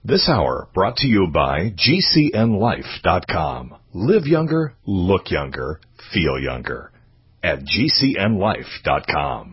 This hour brought to you by GCNLife.com. Live younger, look younger, feel younger at GCNLife.com.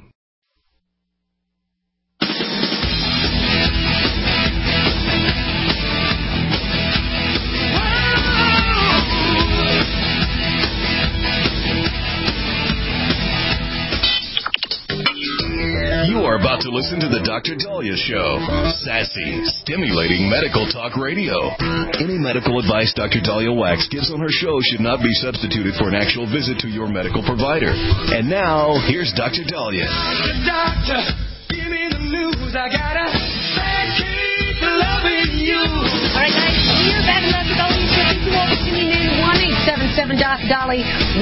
You are about to listen to the Dr. Daliah Show. Sassy, stimulating medical talk radio. Any medical advice Dr. Daliah Wax gives on her show should not be substituted for an actual visit to your medical provider. And now, here's Dr. Daliah. Doctor, give me the news. I got a bad case of loving you. All right, guys, we're back in Dr. Daliah Show. Thank you all for tuning in. 1-877-Doc-Dolly,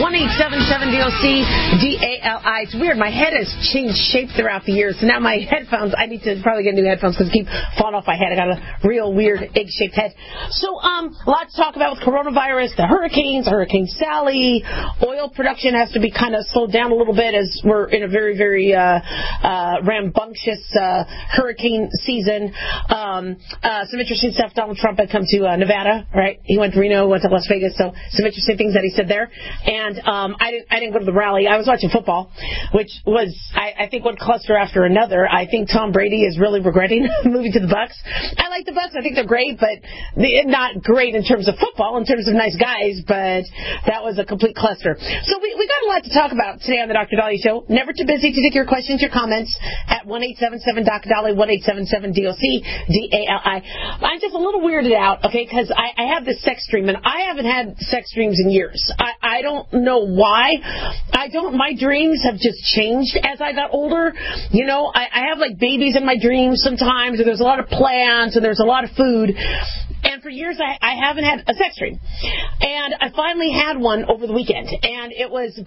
1-877-DOC-DALI. It's weird. My head has changed shape throughout the years. So now my headphones, I need to probably get new headphones because they keep falling off my head. I got a real weird egg-shaped head. So a lot to talk about with coronavirus, the hurricanes, Hurricane Sally. Oil production has to be kind of slowed down a little bit as we're in a very, very rambunctious hurricane season. Some interesting stuff. Donald Trump had come to Nevada, right? He went to Reno, went to Las Vegas, so some interesting things that he said there. And I didn't go to the rally. I was watching football, which was, I think, one cluster after another. I think Tom Brady is really regretting moving to the Bucs. I like the Bucs. I think they're great, but not great in terms of football, in terms of nice guys, but that was a complete cluster. So we got a lot to talk about today on the Dr. Daliah Show. Never too busy to take your questions, your comments at 1-877-Doc-Dolly, 1-877-DOC-DALI. I'm just a little weirded out, okay, because I have this sex dream, and I haven't had sex dreams in years. I don't know why. My dreams have just changed as I got older. You know, I have like babies in my dreams sometimes, or there's a lot of plants, and there's a lot of food. And for years, I haven't had a sex dream. And I finally had one over the weekend. And it wasn't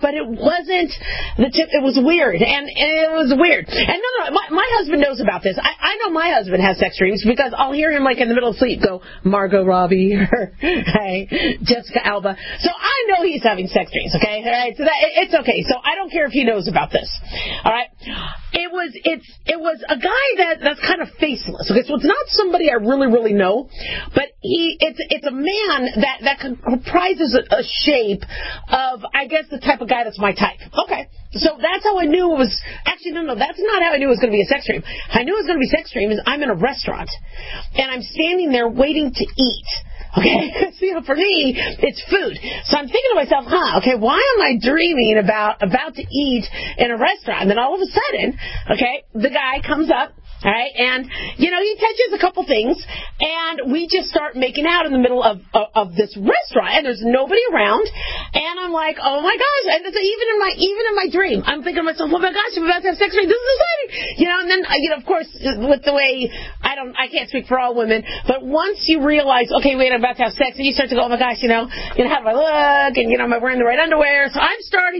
it was weird. And it was weird. And no, my husband knows about this. I know my husband has sex dreams because I'll hear him like in the middle of sleep go, Margot Robbie, or hey, Jessica Alba. So I know he's having sex dreams, okay? All right, so it's okay. So I don't care if he knows about this. All right? It was a guy that's kind of faceless. Okay, so it's not somebody I really, really know, but it's a man that comprises a shape of, I guess, the type of guy that's my type. Okay. So that's how I knew it was, actually, no, that's not how I knew it was going to be a sex dream. I knew it was going to be a sex dream is I'm in a restaurant, and I'm standing there waiting to eat. Okay, so for me, it's food. So I'm thinking to myself, okay, why am I dreaming about to eat in a restaurant? And then all of a sudden, okay, the guy comes up, all right, and, you know, he touches a couple things, and we just start making out in the middle of this restaurant, and there's nobody around, and I'm like, oh my gosh, and it's even in my dream, I'm thinking to myself, oh my gosh, I'm about to have sex with you, this is exciting, you know, and then, you know, of course, with the way, I can't speak for all women, but once you realize, okay, wait, I'm about to have sex, and you start to go, oh my gosh, you know, how do I look, and, you know, am I wearing the right underwear, so I am starting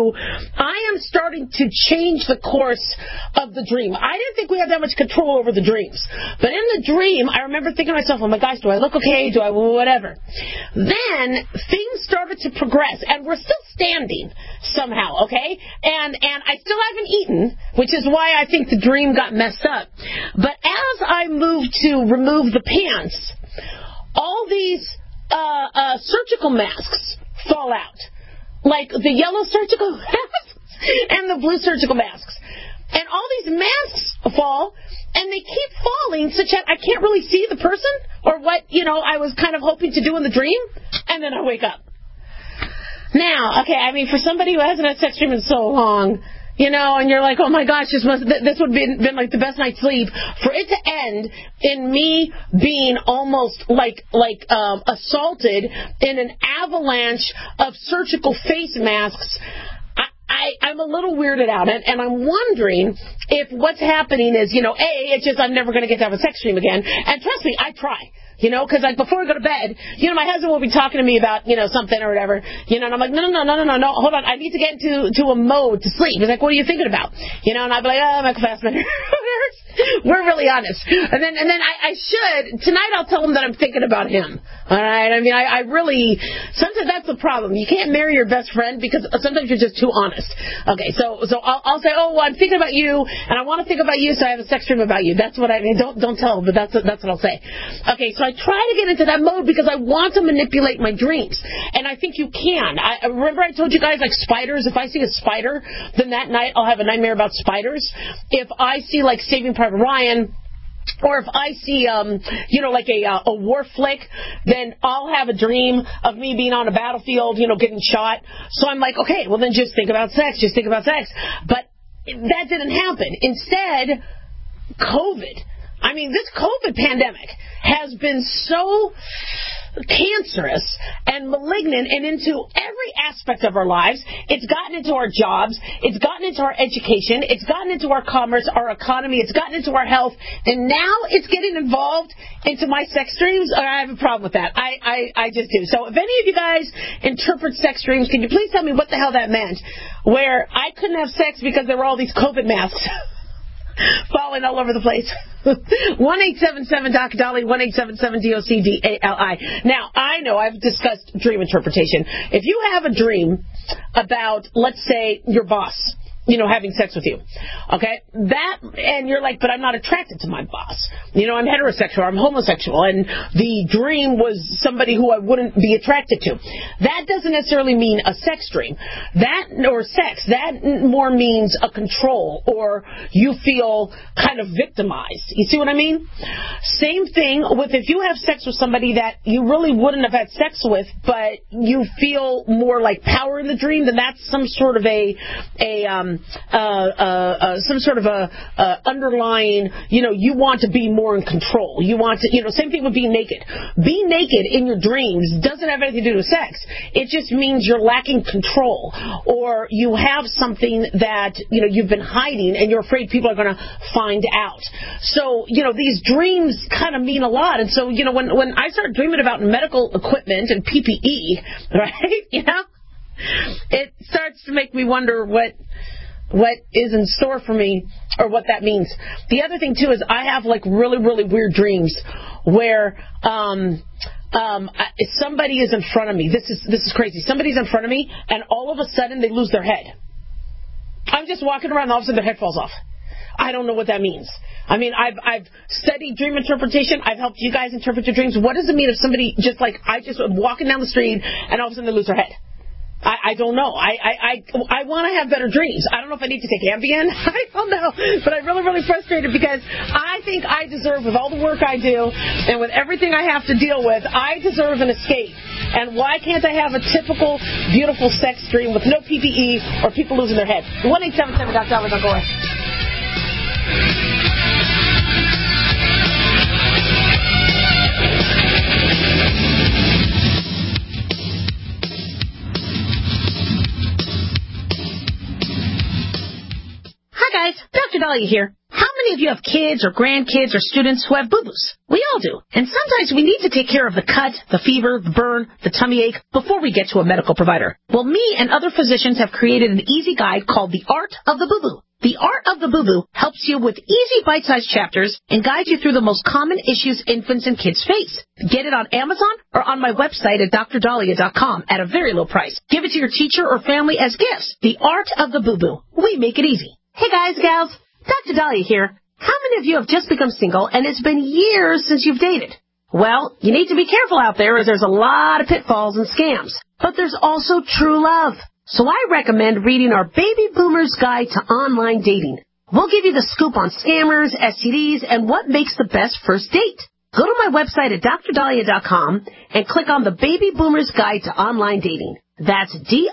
to change the course of the dream. I didn't think we had that much control over the dreams. But in the dream, I remember thinking to myself, oh my gosh, do I look okay? Do I whatever? Then things started to progress, and we're still standing somehow, okay? And I still haven't eaten, which is why I think the dream got messed up. But as I moved to remove the pants, all these surgical masks fall out. Like the yellow surgical masks and the blue surgical masks. And all these masks fall, and they keep falling such that I can't really see the person or what, you know, I was kind of hoping to do in the dream, and then I wake up. Now, okay, I mean, for somebody who hasn't had sex dream in so long, you know, and you're like, oh my gosh, this would have been like the best night's sleep, for it to end in me being almost like assaulted in an avalanche of surgical face masks, I'm a little weirded out, and I'm wondering if what's happening is, you know, it's just I'm never going to get to have a sex dream again. And trust me, I try, you know, because like before I go to bed, you know, my husband will be talking to me about, you know, something or whatever, you know, and I'm like, no, hold on, I need to get into a mode to sleep. He's like, what are you thinking about? You know, and I'll be like, oh, Michael Fassbender. We're really honest. And then I should, tonight I'll tell him that I'm thinking about him. All right? I mean, I really, sometimes that's the problem. You can't marry your best friend because sometimes you're just too honest. Okay, so I'll say, oh, well, I'm thinking about you, and I want to think about you, so I have a sex dream about you. That's what I mean. Don't tell him, but that's what I'll say. Okay, so I try to get into that mode because I want to manipulate my dreams. And I think you can. I remember I told you guys, like spiders, if I see a spider, then that night I'll have a nightmare about spiders. If I see, like, Saving Private Ryan, or if I see, like a war flick, then I'll have a dream of me being on a battlefield, getting shot. So I'm like, okay, well then just think about sex. But that didn't happen. Instead, COVID. I mean, this COVID pandemic has been so cancerous and malignant and into every aspect of our lives. It's gotten into our jobs. It's gotten into our education. It's gotten into our commerce, our economy. It's gotten into our health. And now it's getting involved into my sex dreams. I have a problem with that. I just do. So if any of you guys interpret sex dreams, can you please tell me what the hell that meant? Where I couldn't have sex because there were all these COVID masks falling all over the place. 1-877-Dr. Dolly, 1-877-DOCDALI. Now, I know I've discussed dream interpretation. If you have a dream about, let's say, your boss, having sex with you, okay? And you're like, but I'm not attracted to my boss. I'm heterosexual, I'm homosexual, and the dream was somebody who I wouldn't be attracted to. That doesn't necessarily mean a sex dream. That more means a control, or you feel kind of victimized. You see what I mean? Same thing with if you have sex with somebody that you really wouldn't have had sex with, but you feel more like power in the dream, then that's some sort of underlying, you want to be more in control. You want to, same thing with being naked. Being naked in your dreams doesn't have anything to do with sex. It just means you're lacking control, or you have something that, you've been hiding and you're afraid people are going to find out. So, these dreams kind of mean a lot. And so, when I start dreaming about medical equipment and PPE, right, it starts to make me wonder what is in store for me, or what that means. The other thing too is I have like really, really weird dreams where somebody is in front of me. This is crazy. Somebody's in front of me, and all of a sudden they lose their head. I'm just walking around, and all of a sudden their head falls off. I don't know what that means. I mean, I've studied dream interpretation. I've helped you guys interpret your dreams. What does it mean if somebody I just walking down the street and all of a sudden they lose their head? I don't know. I want to have better dreams. I don't know if I need to take Ambien. I don't know. But I'm really, really frustrated because I think I deserve, with all the work I do and with everything I have to deal with, I deserve an escape. And why can't I have a typical, beautiful sex dream with no PPE or people losing their head? 1-877-Dr. Don't go away. Hi guys, Dr. Dahlia here. How many of you have kids or grandkids or students who have boo-boos? We all do. And sometimes we need to take care of the cut, the fever, the burn, the tummy ache before we get to a medical provider. Well, me and other physicians have created an easy guide called The Art of the Boo-Boo. The Art of the Boo-Boo helps you with easy bite-sized chapters and guides you through the most common issues infants and kids face. Get it on Amazon or on my website at drdahlia.com at a very low price. Give it to your teacher or family as gifts. The Art of the Boo-Boo. We make it easy. Hey guys, gals, Dr. Dahlia here. How many of you have just become single and it's been years since you've dated? Well, you need to be careful out there as there's a lot of pitfalls and scams. But there's also true love. So I recommend reading our Baby Boomer's Guide to Online Dating. We'll give you the scoop on scammers, STDs, and what makes the best first date. Go to my website at drdahlia.com and click on the Baby Boomer's Guide to Online Dating. That's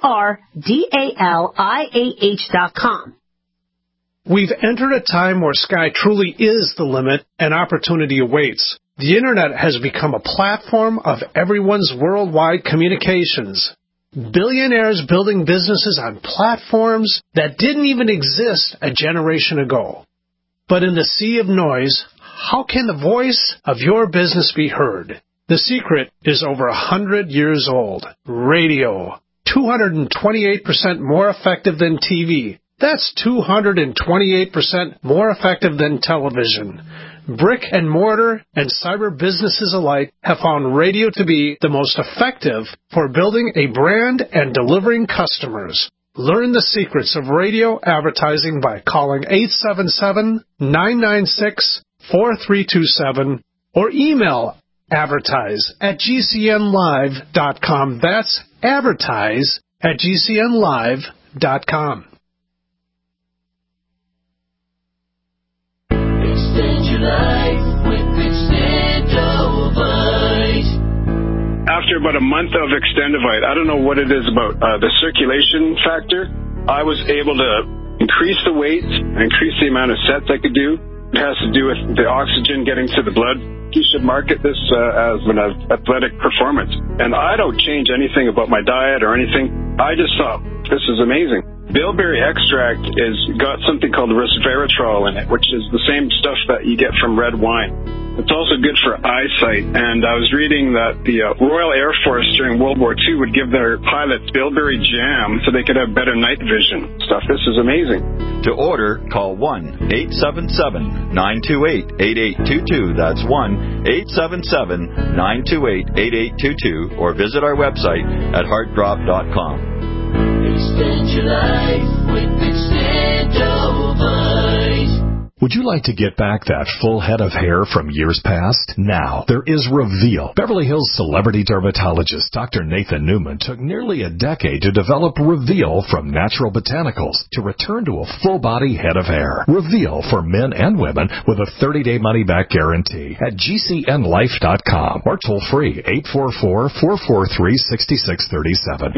DRDALIAH.com. We've entered a time where sky truly is the limit and opportunity awaits. The Internet has become a platform of everyone's worldwide communications. Billionaires building businesses on platforms that didn't even exist a generation ago. But in the sea of noise, how can the voice of your business be heard? The secret is over 100 years old. Radio. 228% more effective than TV. That's 228% more effective than television. Brick and mortar and cyber businesses alike have found radio to be the most effective for building a brand and delivering customers. Learn the secrets of radio advertising by calling 877-996-4327 or email advertise@gcnlive.com. That's advertise@gcnlive.com. Extend your life with Extendovite. After about a month of Extendovite, I don't know what it is about the circulation factor. I was able to increase the weight, increase the amount of sets I could do. It has to do with the oxygen getting to the blood. You should market this as an athletic performance. And I don't change anything about my diet or anything. I just thought, this is amazing. Bilberry extract is got something called resveratrol in it, which is the same stuff that you get from red wine. It's also good for eyesight, and I was reading that the Royal Air Force during World War II would give their pilots bilberry jam so they could have better night vision stuff. This is amazing. To order, call 1-877-928-8822. That's 1-877-928-8822, or visit our website at heartdrop.com. Extend your life with Extendovite. Would you like to get back that full head of hair from years past? Now, there is Reveal. Beverly Hills celebrity dermatologist Dr. Nathan Newman took nearly a decade to develop Reveal from natural botanicals to return to a full-body head of hair. Reveal for men and women with a 30-day money-back guarantee at GCNlife.com or toll-free 844-443-6637.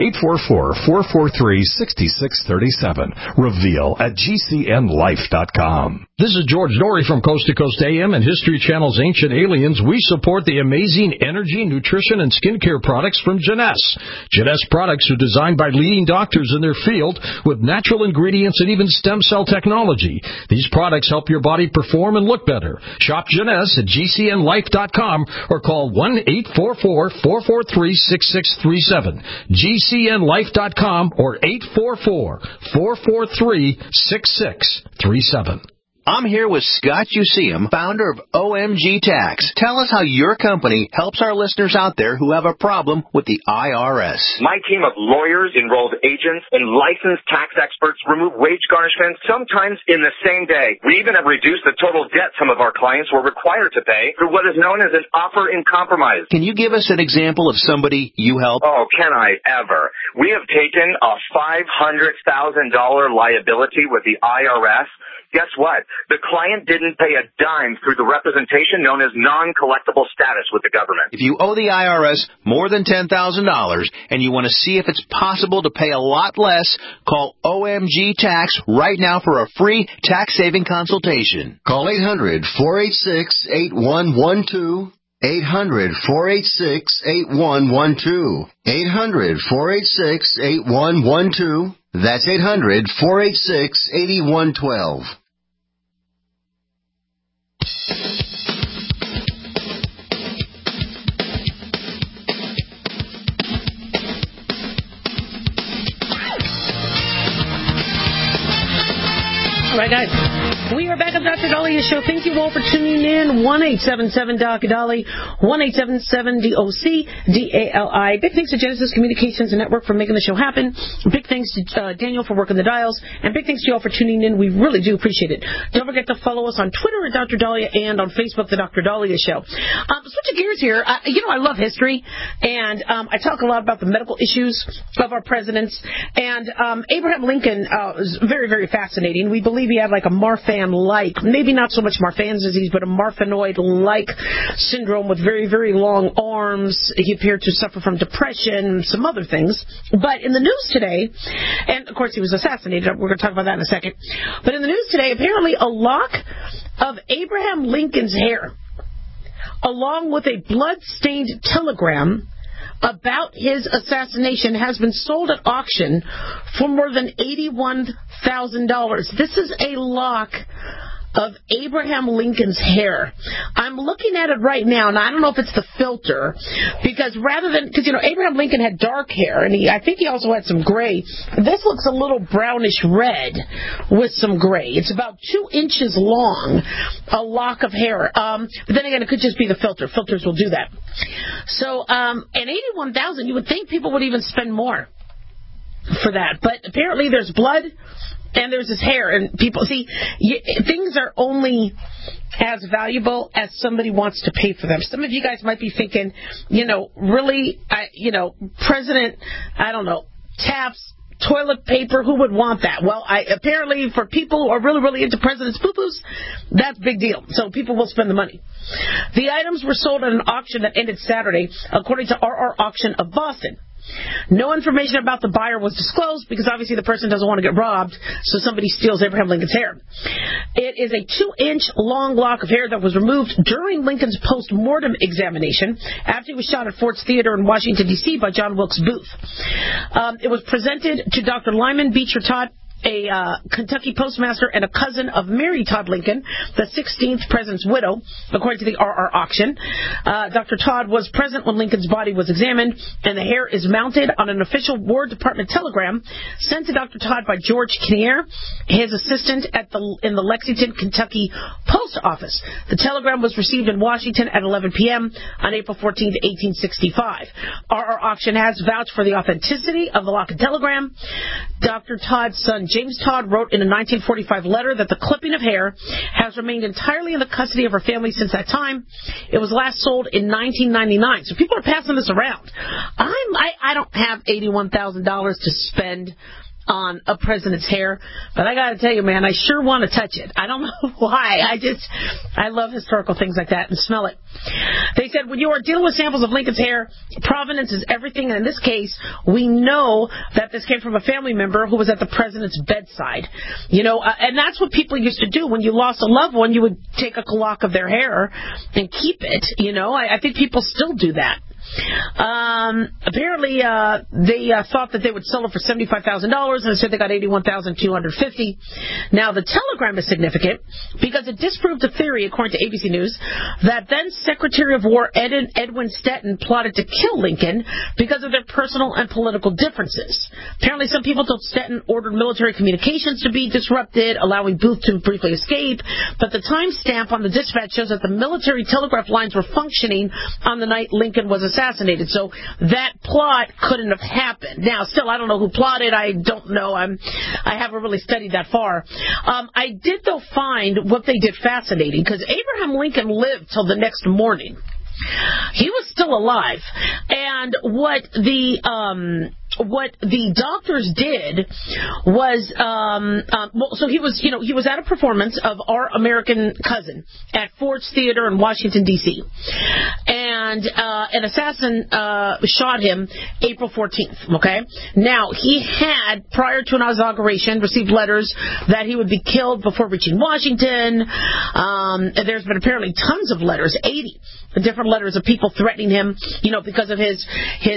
844-443-6637. Reveal at GCNlife.com. This is George Norrie from Coast to Coast AM and History Channel's Ancient Aliens. We support the amazing energy, nutrition, and skincare products from Jeunesse. Jeunesse products are designed by leading doctors in their field with natural ingredients and even stem cell technology. These products help your body perform and look better. Shop Jeunesse at GCNlife.com or call 1-844-443-6637. GCNlife.com or 844-443-6637. I'm here with Scott Useum, founder of OMG Tax. Tell us how your company helps our listeners out there who have a problem with the IRS. My team of lawyers, enrolled agents, and licensed tax experts remove wage garnishments sometimes in the same day. We even have reduced the total debt some of our clients were required to pay through what is known as an offer in compromise. Can you give us an example of somebody you help? Oh, can I ever? We have taken a $500,000 liability with the IRS. Guess what? The client didn't pay a dime through the representation known as non-collectible status with the government. If you owe the IRS more than $10,000 and you want to see if it's possible to pay a lot less, call OMG Tax right now for a free tax-saving consultation. Call 800-486-8112. 800-486-8112. 800-486-8112. That's 800-486-8112. All right, guys. We are back on Dr. Dahlia Show. Thank you all for tuning in. 1-877-Doc-Dali, 1-877-DOC-DALI. Big thanks to Genesis Communications and Network for making the show happen. Big thanks to Daniel for working the dials. And big thanks to you all for tuning in. We really do appreciate it. Don't forget to follow us on Twitter at Dr. Dahlia and on Facebook, The Dr. Dahlia Show. Switching gears here. I love history. And I talk a lot about the medical issues of our presidents. And Abraham Lincoln was very, very fascinating. We believe he had like a Marfan-like, maybe not so much Marfan's disease, but a Marfanoid-like syndrome with very, very long arms. He appeared to suffer from depression, some other things. But in the news today, and of course he was assassinated, we're going to talk about that in a second. But in the news today, apparently a lock of Abraham Lincoln's hair, along with a blood-stained telegram about his assassination, has been sold at auction for more than $81,000. This is a lock of Abraham Lincoln's hair. I'm looking at it right now, and I don't know if it's the filter, because Abraham Lincoln had dark hair, and I think he also had some gray. This looks a little brownish red with some gray. It's about 2 inches long, a lock of hair. But then again, it could just be the filter. Filters will do that. So, and $81,000, you would think people would even spend more for that. But apparently there's blood and there's his hair. And people, see, things are only as valuable as somebody wants to pay for them. Some of you guys might be thinking, really, President, Taft's toilet paper, who would want that? Well, apparently for people who are really, really into President's poo-poos, that's a big deal. So people will spend the money. The items were sold at an auction that ended Saturday, according to RR Auction of Boston. No information about the buyer was disclosed because obviously the person doesn't want to get robbed, so somebody steals Abraham Lincoln's hair. It is a 2-inch long lock of hair that was removed during Lincoln's post-mortem examination after he was shot at Ford's Theater in Washington, D.C. by John Wilkes Booth. It was presented to Dr. Lyman Beecher Todd, a Kentucky postmaster and a cousin of Mary Todd Lincoln, the 16th president's widow, according to the RR auction. Dr. Todd was present when Lincoln's body was examined, and the hair is mounted on an official War Department telegram sent to Dr. Todd by George Kinnear, his assistant in the Lexington, Kentucky post office. The telegram was received in Washington at 11 p.m. on April 14, 1865. RR auction has vouched for the authenticity of the lock and telegram. Dr. Todd's son, James Todd, wrote in a 1945 letter that the clipping of hair has remained entirely in the custody of her family since that time. It was last sold in 1999. So people are passing this around. I don't have $81,000 to spend on a president's hair, but I gotta tell you, man, I sure want to touch it. I don't know why. I love historical things like that and smell it. They said, when you are dealing with samples of Lincoln's hair, provenance is everything, and in this case, we know that this came from a family member who was at the president's bedside. And that's what people used to do. When you lost a loved one, you would take a lock of their hair and keep it. I think people still do that. Apparently, they thought that they would sell it for $75,000, and instead they got $81,250. Now, the telegram is significant because it disproved a theory, according to ABC News, that then Secretary of War Edwin Stanton plotted to kill Lincoln because of their personal and political differences. Apparently, some people thought Stanton ordered military communications to be disrupted, allowing Booth to briefly escape, but the timestamp on the dispatch shows that the military telegraph lines were functioning on the night Lincoln was assassinated, so that plot couldn't have happened. Now, still, I don't know who plotted. I don't know. I haven't really studied that far. I did, though, find what they did fascinating, because Abraham Lincoln lived till the next morning. He was still alive, and what the doctors did was, so he was at a performance of Our American Cousin at Ford's Theater in Washington, D.C., and an assassin shot him April 14th, okay? Now, he had, prior to an inauguration, received letters that he would be killed before reaching Washington. There's been apparently tons of letters, 80 different letters of people threatening him, because of his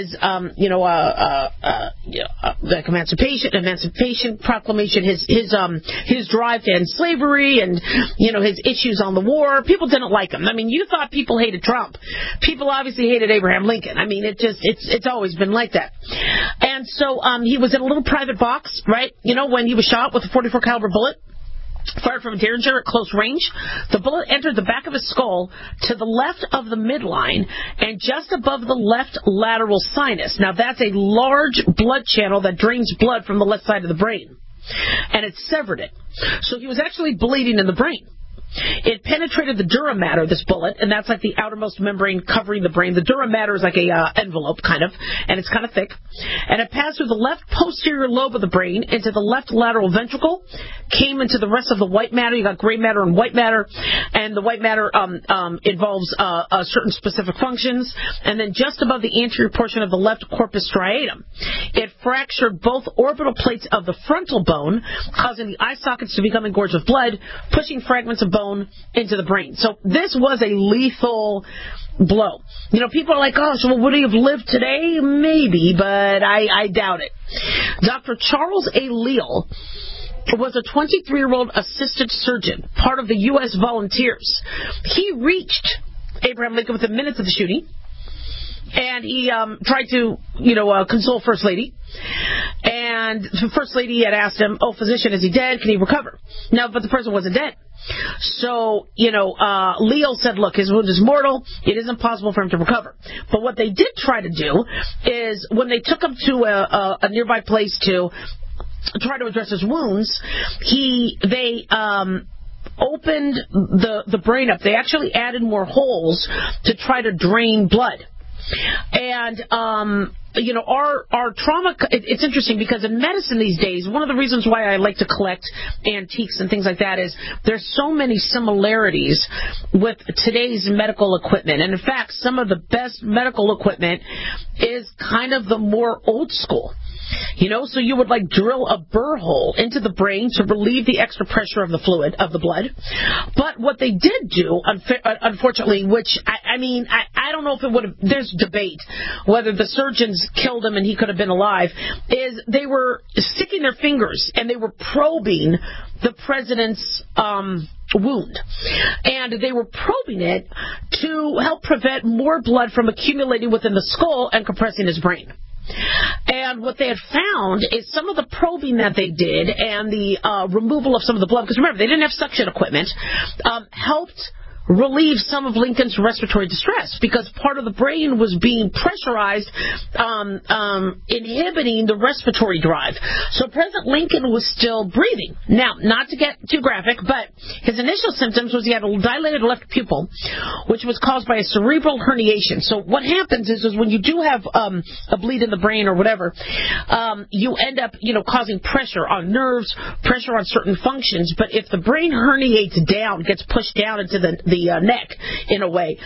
like Emancipation Proclamation, his drive to end slavery, and his issues on the war. People didn't like him. I mean, you thought people hated Trump. People obviously hated Abraham Lincoln. I mean, it's always been like that. And so he was in a little private box, right? When he was shot with a .44 caliber bullet, fired from a Derringer at close range. The bullet entered the back of his skull to the left of the midline and just above the left lateral sinus. Now, that's a large blood channel that drains blood from the left side of the brain. And it severed it. So he was actually bleeding in the brain. It penetrated the dura mater, this bullet, and that's like the outermost membrane covering the brain. The dura mater is like a envelope, kind of, and it's kind of thick. And it passed through the left posterior lobe of the brain into the left lateral ventricle, came into the rest of the white matter. You got gray matter and white matter, and the white matter involves certain specific functions. And then just above the anterior portion of the left corpus striatum, it fractured both orbital plates of the frontal bone, causing the eye sockets to become engorged with blood, pushing fragments of bone into the brain. So this was a lethal blow. People are like, oh, so would he have lived today? Maybe, but I doubt it. Dr. Charles A. Leal was a 23-year-old assistant surgeon, part of the U.S. Volunteers. He reached Abraham Lincoln within minutes of the shooting, and he tried to, console First Lady. And the First Lady had asked him, physician, is he dead? Can he recover? No, but the person wasn't dead. So, Leo said, look, his wound is mortal. It is impossible for him to recover. But what they did try to do is when they took him to a nearby place to try to address his wounds, they opened the brain up. They actually added more holes to try to drain blood. And, our trauma, it's interesting because in medicine these days, one of the reasons why I like to collect antiques and things like that is there's so many similarities with today's medical equipment. And in fact, some of the best medical equipment is kind of the more old school. So you would drill a burr hole into the brain to relieve the extra pressure of the fluid, of the blood. But what they did do, unfortunately, which, I don't know if it would have, there's debate whether the surgeons killed him and he could have been alive, is they were sticking their fingers and they were probing the president's wound. And they were probing it to help prevent more blood from accumulating within the skull and compressing his brain. And what they had found is some of the probing that they did and the removal of some of the blood, because remember, they didn't have suction equipment, helped relieve some of Lincoln's respiratory distress because part of the brain was being pressurized, inhibiting the respiratory drive. So President Lincoln was still breathing. Now, not to get too graphic, but his initial symptoms was he had a dilated left pupil, which was caused by a cerebral herniation. So what happens is when you do have a bleed in the brain or whatever, you end up, causing pressure on nerves, pressure on certain functions. But if the brain herniates down, gets pushed down into the neck in a way,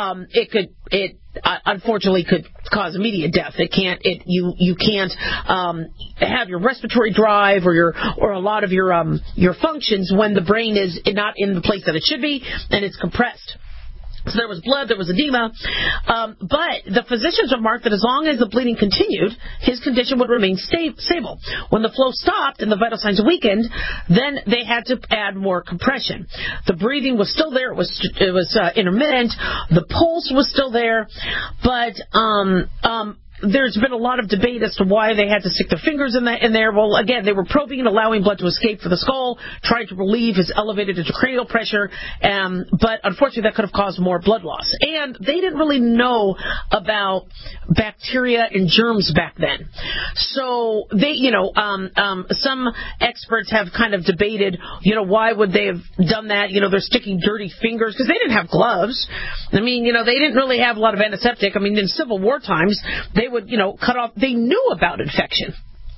it unfortunately could cause immediate death. You can't have your respiratory drive or a lot of your functions when the brain is not in the place that it should be and it's compressed. So there was blood, there was edema, but the physicians remarked that as long as the bleeding continued, his condition would remain stable. When the flow stopped and the vital signs weakened, then they had to add more compression. The breathing was still there; it was intermittent. The pulse was still there, but there's been a lot of debate as to why they had to stick their fingers in there. Well, again, they were probing and allowing blood to escape from the skull, trying to relieve his elevated intracranial pressure, but unfortunately that could have caused more blood loss. And they didn't really know about bacteria and germs back then. So they, some experts have kind of debated, why would they have done that? They're sticking dirty fingers because they didn't have gloves. They didn't really have a lot of antiseptic. In Civil War times, they would, cut off. They knew about infection.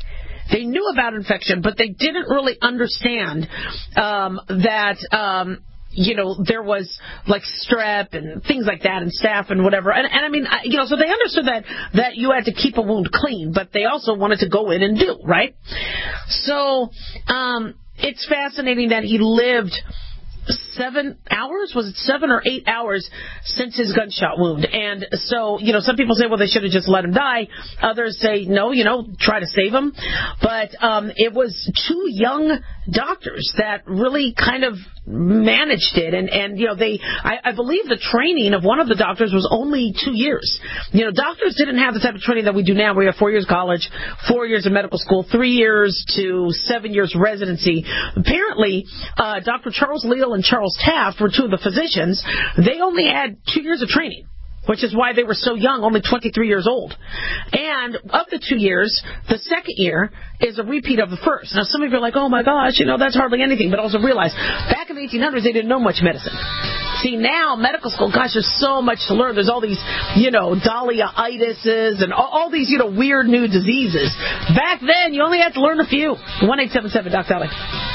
But they didn't really understand that there was strep and things like that and staph and whatever. So they understood that you had to keep a wound clean, but they also wanted to go in and do, right? So it's fascinating that he lived 7 hours? Was it 7 or 8 hours since his gunshot wound? And so, some people say, well, they should have just let him die. Others say, no, try to save him. But it was 2 young doctors that really kind of managed it. And I believe the training of one of the doctors was only 2 years. Doctors didn't have the type of training that we do now. We have 4 years college, 4 years of medical school, 3 years to 7 years residency. Apparently, Dr. Charles Leal and Charles Taft were 2 of the physicians. They only had 2 years of training, which is why they were so young, only 23 years old. And of the 2 years, the second year is a repeat of the first. Now, some of you are like, oh, my gosh, that's hardly anything. But also realize, back in the 1800s, they didn't know much medicine. See, now, medical school, gosh, there's so much to learn. There's all these, dahlia-itises and all these, weird new diseases. Back then, you only had to learn a few. 1-877-Doc-Dolly.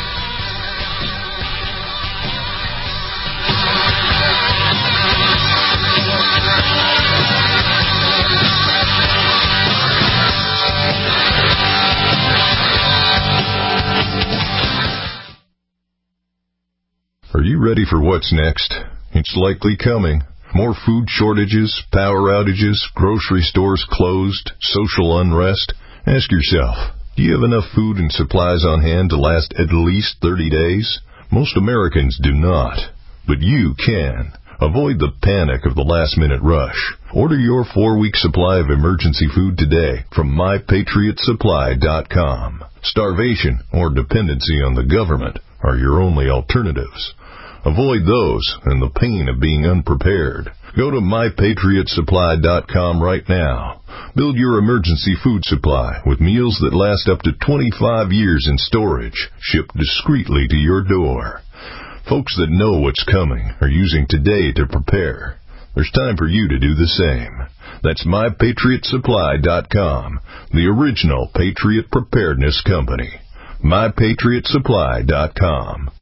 Are you ready for what's next? It's likely coming. More food shortages, power outages, grocery stores closed, social unrest. Ask yourself, Do you have enough food and supplies on hand to last at least 30 days? Most Americans do not, but you can. Avoid the panic of the last-minute rush. Order your 4-week supply of emergency food today from MyPatriotSupply.com. Starvation or dependency on the government are your only alternatives. Avoid those and the pain of being unprepared. Go to MyPatriotSupply.com right now. Build your emergency food supply with meals that last up to 25 years in storage, shipped discreetly to your door. Folks that know what's coming are using today to prepare. There's time for you to do the same. That's MyPatriotSupply.com, the original Patriot Preparedness Company. MyPatriotSupply.com.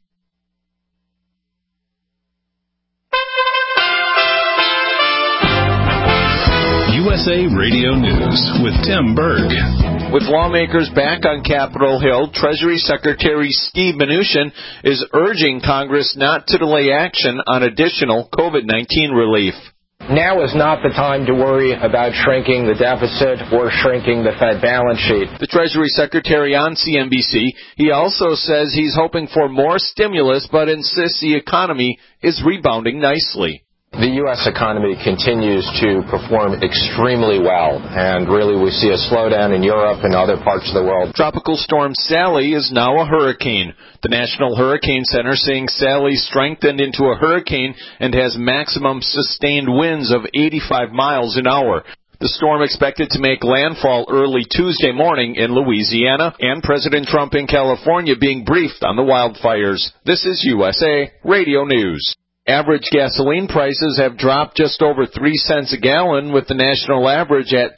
USA Radio News with Tim Berg. With lawmakers back on Capitol Hill, Treasury Secretary Steve Mnuchin is urging Congress not to delay action on additional COVID-19 relief. Now is not the time to worry about shrinking the deficit or shrinking the Fed balance sheet. The Treasury Secretary on CNBC, he also says he's hoping for more stimulus, but insists the economy is rebounding nicely. The U.S. economy continues to perform extremely well, and really we see a slowdown in Europe and other parts of the world. Tropical storm Sally is now a hurricane. The National Hurricane Center saying Sally strengthened into a hurricane and has maximum sustained winds of 85 miles an hour. The storm expected to make landfall early Tuesday morning in Louisiana, and President Trump in California being briefed on the wildfires. This is USA Radio News. Average gasoline prices have dropped just over 3 cents a gallon, with the national average at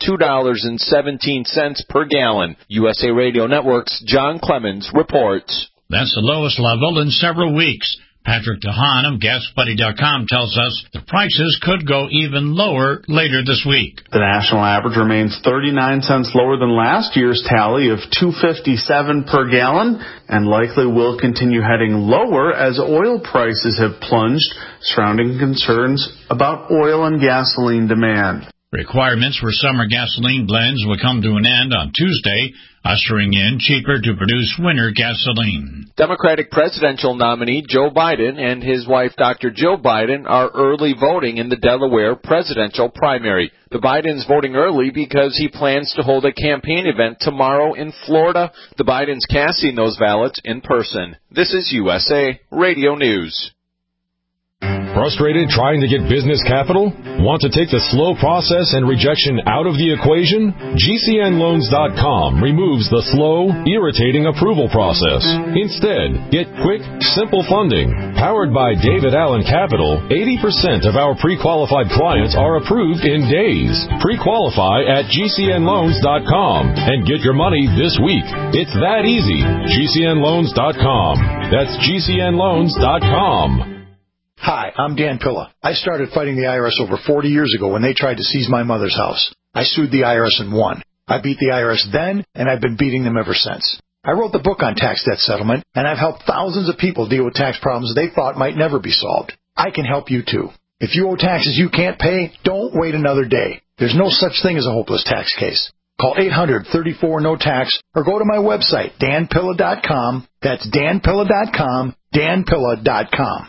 $2.17 per gallon. USA Radio Network's John Clemens reports. That's the lowest level in several weeks. Patrick DeHaan of GasBuddy.com tells us the prices could go even lower later this week. The national average remains 39 cents lower than last year's tally of $2.57 per gallon, and likely will continue heading lower as oil prices have plunged, surrounding concerns about oil and gasoline demand. Requirements for summer gasoline blends will come to an end on Tuesday, ushering in cheaper to produce winter gasoline. Democratic presidential nominee Joe Biden and his wife Dr. Jill Biden are early voting in the Delaware presidential primary. The Bidens voting early because he plans to hold a campaign event tomorrow in Florida. The Bidens casting those ballots in person. This is USA Radio News. Frustrated trying to get business capital? Want to take the slow process and rejection out of the equation? GCNLoans.com removes the slow, irritating approval process. Instead, get quick, simple funding. Powered by David Allen Capital, 80% of our pre-qualified clients are approved in days. Pre-qualify at GCNLoans.com and get your money this week. It's that easy. GCNLoans.com. That's GCNLoans.com. Hi, I'm Dan Pilla. I started fighting the IRS over 40 years ago when they tried to seize my mother's house. I sued the IRS and won. I beat the IRS then, and I've been beating them ever since. I wrote the book on tax debt settlement, and I've helped thousands of people deal with tax problems they thought might never be solved. I can help you too. If you owe taxes you can't pay, don't wait another day. There's no such thing as a hopeless tax case. Call 800-34-NO-TAX or go to my website, danpilla.com. That's danpilla.com, danpilla.com.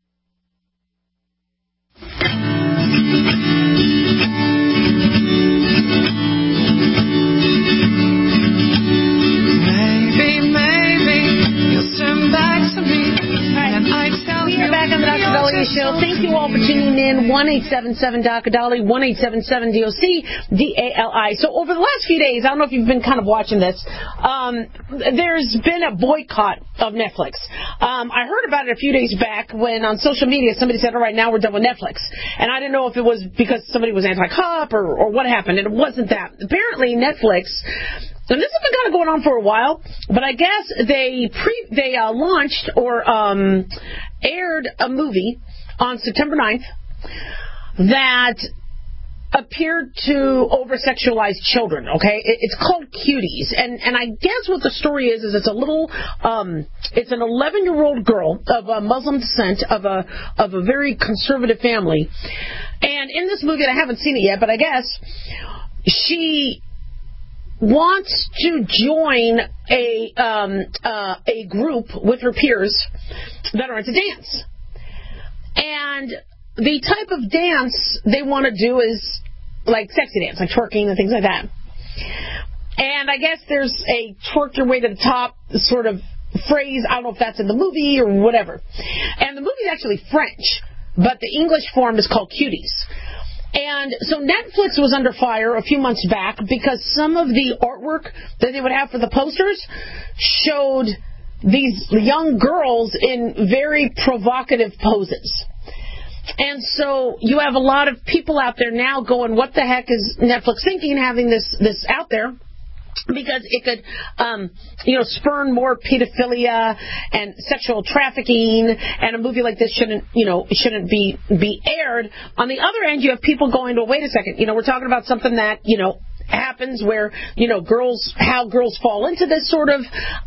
Back on the Dr. Dahlia Show. Thank you all for tuning in. 1-877-Dr. 1-877-DOC-DALI. So over the last few days, I don't know if you've been kind of watching this, there's been a boycott of Netflix. I heard about it a few days back when on social media somebody said, all right, now we're done with Netflix. And I didn't know if it was because somebody was anti-cop or what happened. And it wasn't that. Apparently Netflix... And this has been kind of going on for a while, but I guess they launched or aired a movie on September 9th that appeared to over-sexualize children, okay? It's called Cuties, and I guess what the story is it's a little, it's an 11-year-old girl of a Muslim descent of a very conservative family, and in this movie, and I haven't seen it yet, but I guess she wants to join a group with her peers that are into dance. And the type of dance they want to do is like sexy dance, like twerking and things like that. And I guess there's a twerk your way to the top sort of phrase. I don't know if that's in the movie or whatever. And the movie is actually French, but the English form is called Cuties. And so Netflix was under fire a few months back because some of the artwork that they would have for the posters showed these young girls in very provocative poses. And so you have a lot of people out there now going, what the heck is Netflix thinking having this out there? Because it could, spurn more pedophilia and sexual trafficking, and a movie like this shouldn't be aired. On the other end, you have people going, well, wait a second, we're talking about something that, happens where, how girls fall into this sort of,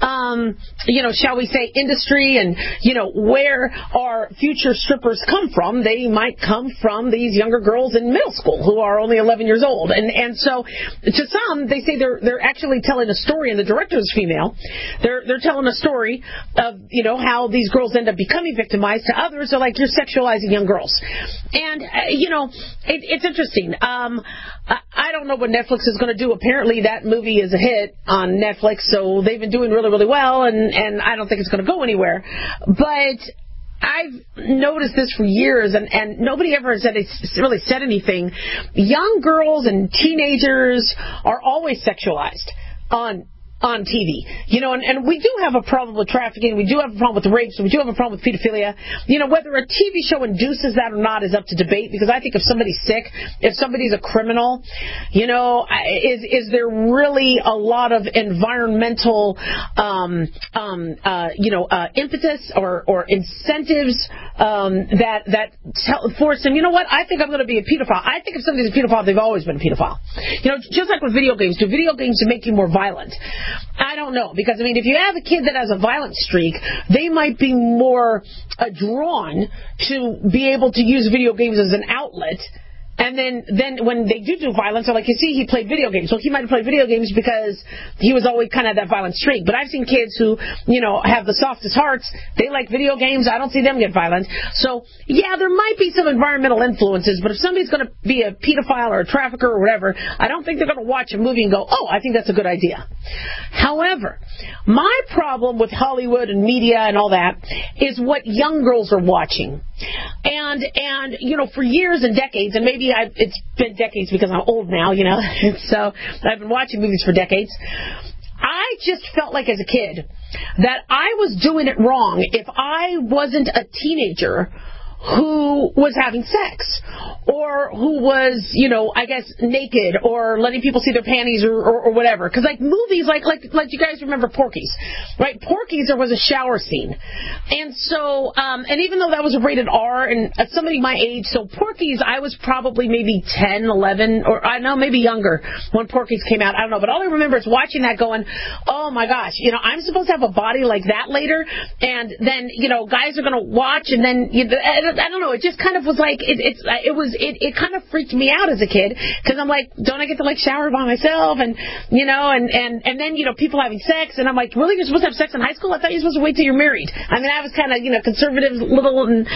shall we say, industry, and, where our future strippers come from. They might come from these younger girls in middle school who are only 11 years old. And so to some, they say they're actually telling a story, and the director is female. They're telling a story of, how these girls end up becoming victimized. To others, they're like, you're sexualizing young girls. And, it's interesting. I don't know what Netflix is going to do. Apparently that movie is a hit on Netflix, so they've been doing really, really well, and I don't think it's going to go anywhere. But I've noticed this for years, and nobody ever has really said anything. Young girls and teenagers are always sexualized on TV, and we do have a problem with trafficking, we do have a problem with rapes, we do have a problem with pedophilia. Whether a TV show induces that or not is up to debate, because I think if somebody's sick, if somebody's a criminal, is there really a lot of environmental, impetus or incentives that force them, I think I'm going to be a pedophile. I think if somebody's a pedophile, they've always been a pedophile. Just like with video games, do video games make you more violent? I don't know, because if you have a kid that has a violent streak, they might be more drawn to be able to use video games as an outlet. And then when they do violence, they're like, you see, he played video games. Well, he might have played video games because he was always kind of that violent streak. But I've seen kids who, have the softest hearts. They like video games. I don't see them get violent. So, yeah, there might be some environmental influences. But if somebody's going to be a pedophile or a trafficker or whatever, I don't think they're going to watch a movie and go, oh, I think that's a good idea. However, my problem with Hollywood and media and all that is what young girls are watching. And for years and decades, and maybe it's been decades because I'm old now, so I've been watching movies for decades. I just felt like as a kid that I was doing it wrong if I wasn't a teenager who was having sex, or who was, I guess, naked, or letting people see their panties, or whatever. Because movies, like you guys remember Porky's, right? Porky's, there was a shower scene, and so, and even though that was rated R, and somebody my age, so Porky's, I was probably maybe 10, 11, or I know maybe younger when Porky's came out. I don't know, but all I remember is watching that, going, oh my gosh, I'm supposed to have a body like that later, and then guys are going to watch, and then I don't know. It just kind of was like it kind of freaked me out as a kid, because I'm like, don't I get to shower by myself, and and then people having sex, and I'm like, really, you're supposed to have sex in high school? I thought you were supposed to wait till you're married. I was kind of conservative little, and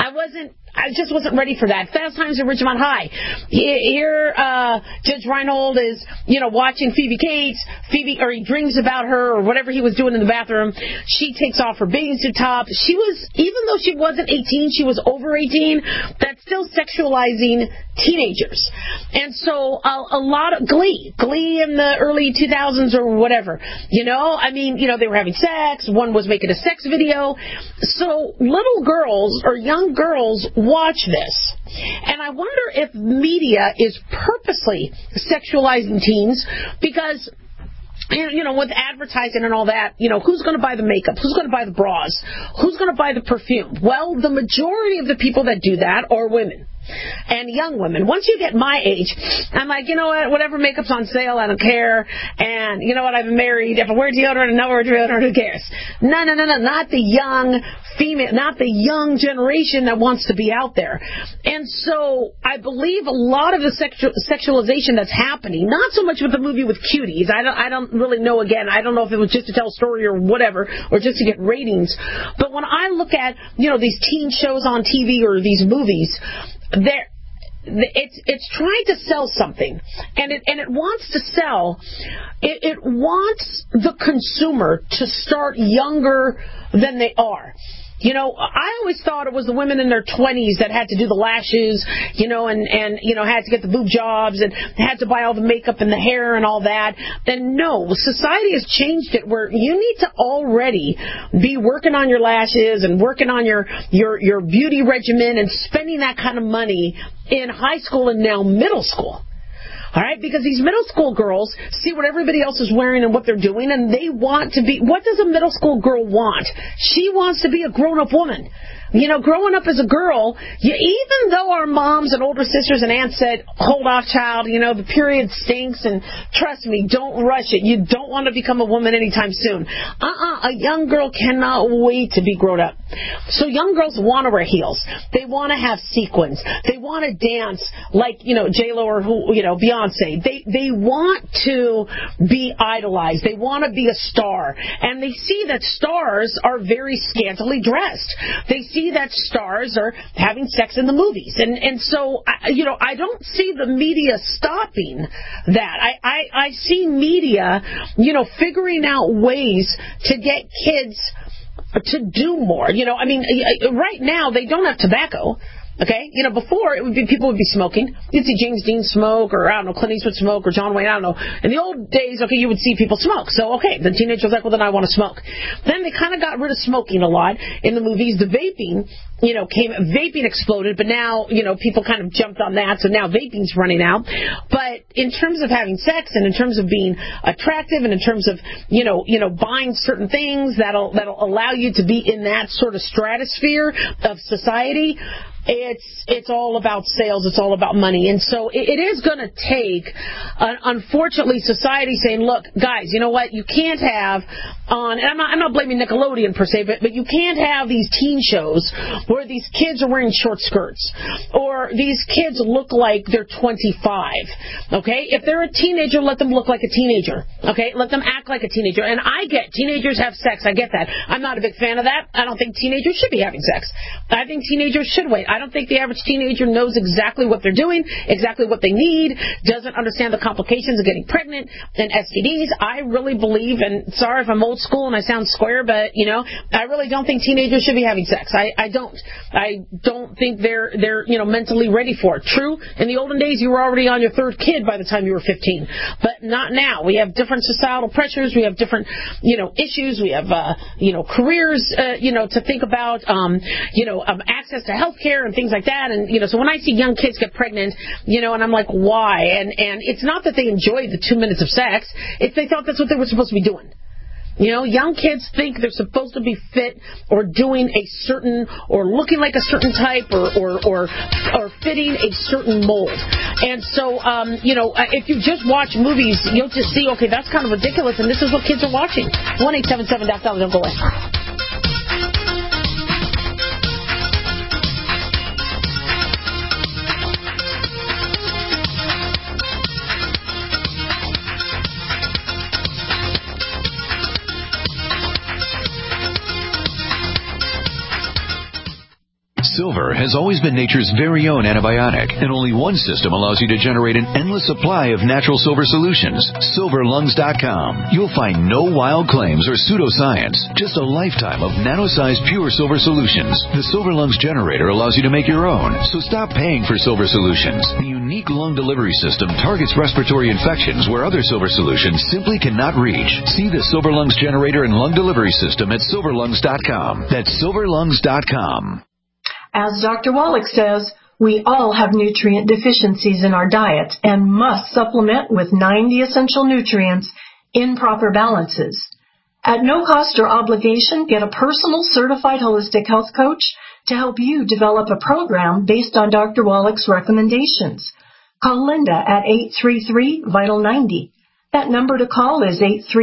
I just wasn't ready for that. Fast Times at Ridgemont High. Here, Judge Reinhold is, watching Phoebe Cates. Or he dreams about her, or whatever he was doing in the bathroom. She takes off her bathing suit top. She was, even though she wasn't 18, she was over 18. That's still sexualizing teenagers. And so a lot of Glee in the early 2000s or whatever. They were having sex. One was making a sex video. So little girls or young girls watch this. And I wonder if media is purposely sexualizing teens, because with advertising and all that, who's going to buy the makeup? Who's going to buy the bras? Who's going to buy the perfume? Well, the majority of the people that do that are women. and young women. Once you get my age, I'm like, you know what, whatever makeup's on sale, I don't care. And you know what, I've been married. If I wear deodorant and not wear deodorant, who cares? No, not the young female, not the young generation that wants to be out there. And so I believe a lot of the sexualization that's happening, not so much with the movie with cuties. I don't really know, again, I don't know if it was just to tell a story or whatever, or just to get ratings. But when I look at, these teen shows on TV or these movies, it's trying to sell something, and it wants to sell. It wants the consumer to start younger than they are. I always thought it was the women in their 20s that had to do the lashes, and had to get the boob jobs and had to buy all the makeup and the hair and all that. Then no, society has changed it where you need to already be working on your lashes and working on your beauty regimen and spending that kind of money in high school and now middle school. All right, because these middle school girls see what everybody else is wearing and what they're doing, and they want to be. What does a middle school girl want? She wants to be a grown-up woman. Growing up as a girl, even though our moms and older sisters and aunts said, hold off, child, the period stinks, and trust me, don't rush it. You don't want to become a woman anytime soon. A young girl cannot wait to be grown up. So young girls want to wear heels. They want to have sequins. They want to dance like, J-Lo or Beyonce. They want to be idolized. They want to be a star. And they see that stars are very scantily dressed. They see that stars are having sex in the movies. And so, I don't see the media stopping that. I see media, figuring out ways to get kids to do more. Right now they don't have tobacco. Okay, before it would be people would be smoking. You'd see James Dean smoke, or I don't know, Clint Eastwood smoke, or John Wayne. I don't know. In the old days, okay, you would see people smoke. So okay, the teenager was like, well, then I want to smoke. Then they kind of got rid of smoking a lot in the movies. The vaping, vaping exploded, but now people kind of jumped on that. So now vaping's running out. But in terms of having sex, and in terms of being attractive, and in terms of buying certain things that'll allow you to be in that sort of stratosphere of society. It's all about sales. It's all about money. And so it is going to take, unfortunately, society saying, look, guys, you know what? You can't have on, and I'm not blaming Nickelodeon per se, but you can't have these teen shows where these kids are wearing short skirts, or these kids look like they're 25. Okay? If they're a teenager, let them look like a teenager. Okay? Let them act like a teenager. And I get teenagers have sex. I get that. I'm not a big fan of that. I don't think teenagers should be having sex. I think teenagers should wait. I don't think the average teenager knows exactly what they're doing, exactly what they need, doesn't understand the complications of getting pregnant and STDs. I really believe, and sorry if I'm old school and I sound square, but, I really don't think teenagers should be having sex. I don't think they're mentally ready for it. True, in the olden days, you were already on your third kid by the time you were 15, but not now. We have different societal pressures. We have different, issues. We have, careers, to think about, access to health care and things like that. And, so when I see young kids get pregnant, and I'm like, why? And it's not that they enjoyed the 2 minutes of sex. It's they thought that's what they were supposed to be doing. Young kids think they're supposed to be fit or doing a certain, or looking like a certain type, or fitting a certain mold. And so, if you just watch movies, you'll just see, okay, that's kind of ridiculous, and this is what kids are watching. 1-877-DOC-DOLLAR. Don't go away. Silver has always been nature's very own antibiotic, and only one system allows you to generate an endless supply of natural silver solutions. SilverLungs.com. You'll find no wild claims or pseudoscience, just a lifetime of nano-sized pure silver solutions. The Silver Lungs generator allows you to make your own, so stop paying for silver solutions. The unique lung delivery system targets respiratory infections where other silver solutions simply cannot reach. See the Silver Lungs generator and lung delivery system at SilverLungs.com. That's SilverLungs.com. As Dr. Wallach says, we all have nutrient deficiencies in our diet and must supplement with 90 essential nutrients in proper balances. At no cost or obligation, get a personal certified holistic health coach to help you develop a program based on Dr. Wallach's recommendations. Call Linda at 833-VITAL-90. That number to call is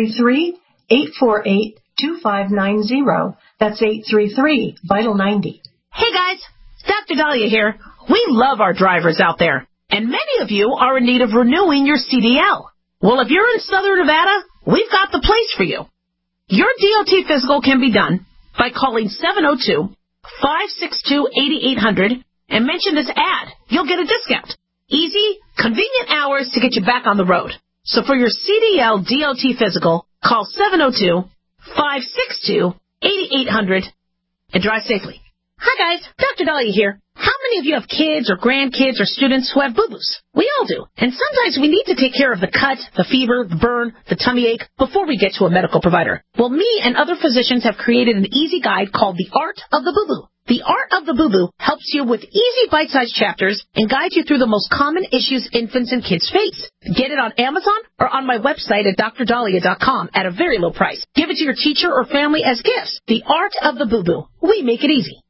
833-848-2590. That's 833-VITAL-90. Hey guys, Dr. Dahlia here. We love our drivers out there, and many of you are in need of renewing your CDL. Well, if you're in Southern Nevada, we've got the place for you. Your DOT physical can be done by calling 702-562-8800 and mention this ad. You'll get a discount. Easy, convenient hours to get you back on the road. So for your CDL DOT physical, call 702-562-8800 and drive safely. Hi guys, Dr. Dahlia here. How many of you have kids or grandkids or students who have boo-boos? We all do. And sometimes we need to take care of the cut, the fever, the burn, the tummy ache before we get to a medical provider. Well, me and other physicians have created an easy guide called The Art of the Boo-Boo. The Art of the Boo-Boo helps you with easy bite-sized chapters and guides you through the most common issues infants and kids face. Get it on Amazon or on my website at drdahlia.com at a very low price. Give it to your teacher or family as gifts. The Art of the Boo-Boo. We make it easy.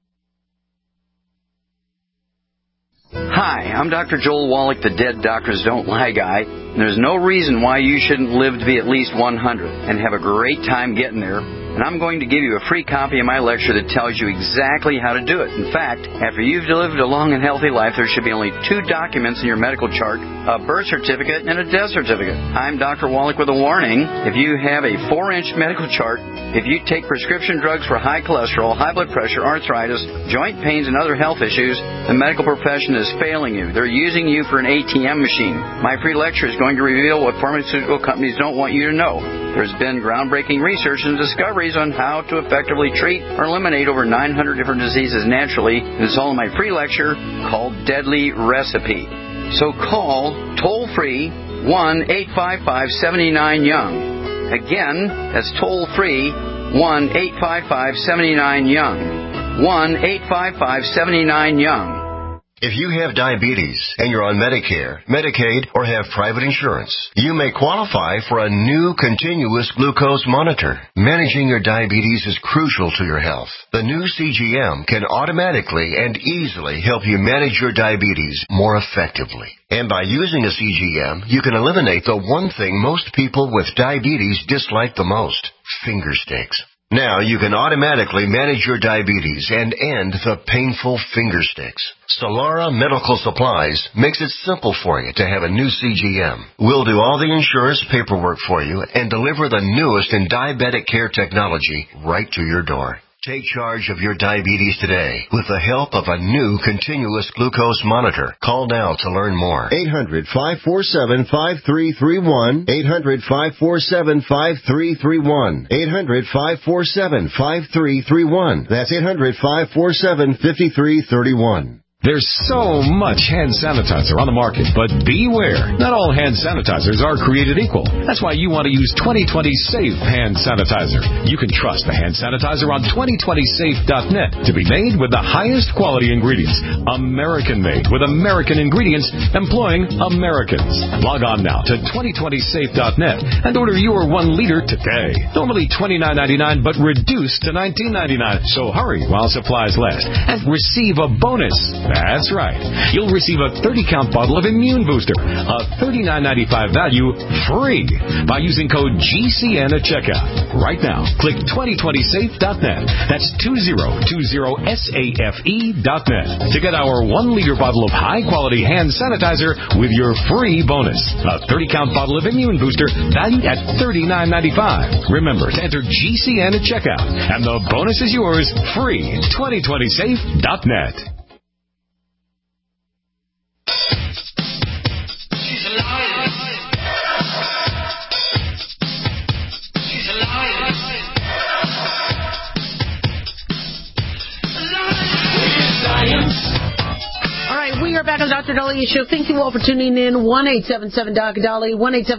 Hi, I'm Dr. Joel Wallach, the Dead Doctors Don't Lie guy. And there's no reason why you shouldn't live to be at least 100 and have a great time getting there. And I'm going to give you a free copy of my lecture that tells you exactly how to do it. In fact, after you've lived a long and healthy life, there should be only 2 documents in your medical chart, a birth certificate and a death certificate. I'm Dr. Wallach with a warning. If you have a 4-inch medical chart, if you take prescription drugs for high cholesterol, high blood pressure, arthritis, joint pains, and other health issues, the medical profession is failing you. They're using you for an ATM machine. My free lecture is going to reveal what pharmaceutical companies don't want you to know. There's been groundbreaking research and discoveries on how to effectively treat or eliminate over 900 different diseases naturally. And it's all in my free lecture called Deadly Recipe. So call toll-free 1-855-79-YOUNG. Again, that's toll-free 1-855-79-YOUNG. 1-855-79-YOUNG. If you have diabetes and you're on Medicare, Medicaid, or have private insurance, you may qualify for a new continuous glucose monitor. Managing your diabetes is crucial to your health. The new CGM can automatically and easily help you manage your diabetes more effectively. And by using a CGM, you can eliminate the one thing most people with diabetes dislike the most: finger sticks. Now you can automatically manage your diabetes and end the painful finger sticks. Solara Medical Supplies makes it simple for you to have a new CGM. We'll do all the insurance paperwork for you and deliver the newest in diabetic care technology right to your door. Take charge of your diabetes today with the help of a new continuous glucose monitor. Call now to learn more. 800-547-5331. 800-547-5331. 800-547-5331. That's 800-547-5331. There's so much hand sanitizer on the market, but beware. Not all hand sanitizers are created equal. That's why you want to use 2020 Safe Hand Sanitizer. You can trust the hand sanitizer on 2020safe.net to be made with the highest quality ingredients. American-made with American ingredients employing Americans. Log on now to 2020safe.net and order your 1 liter today. Normally $29.99, but reduced to $19.99. So hurry while supplies last and receive a bonus. That's right. You'll receive a 30-count bottle of Immune Booster, a $39.95 value, free by using code GCN at checkout. Right now, click 2020safe.net. That's 2020safe.net to get our 1-liter bottle of high-quality hand sanitizer with your free bonus. A 30-count bottle of Immune Booster valued at $39.95. Remember to enter GCN at checkout, and the bonus is yours free. 2020safe.net. We are back on the Dr. Dahlia Show. Thank you all for tuning in. 1-877-Dr.